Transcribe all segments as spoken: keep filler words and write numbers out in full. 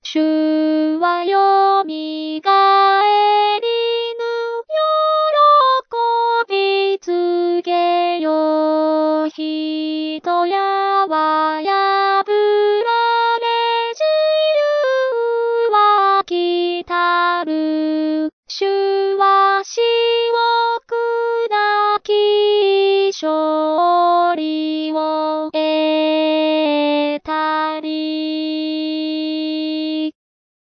主はよみがえりぬ喜びつけよ。人やは破られ自由は来たる。主は死を砕き勝利を得たり。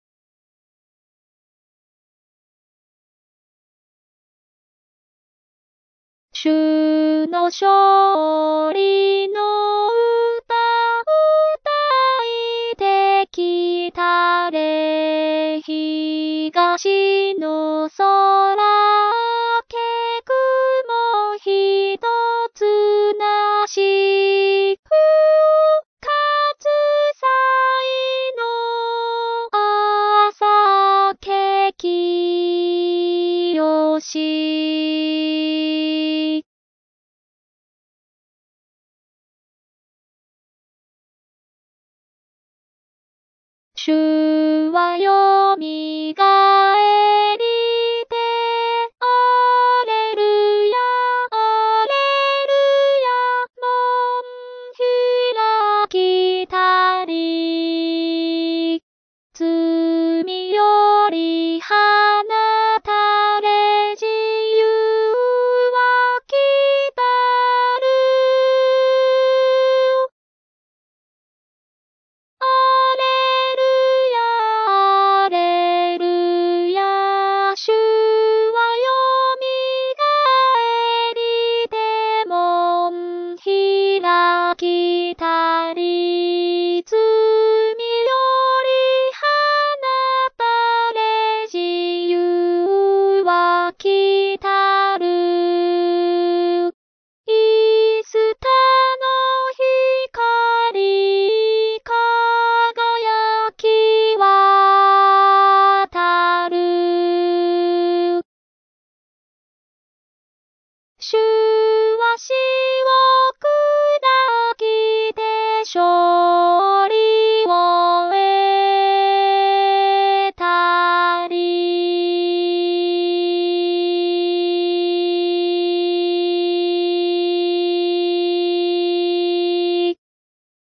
主の勝利の歌歌いてきたれ。東の空け雲ひとつなし。復活祭の朝けきよし。主はよみが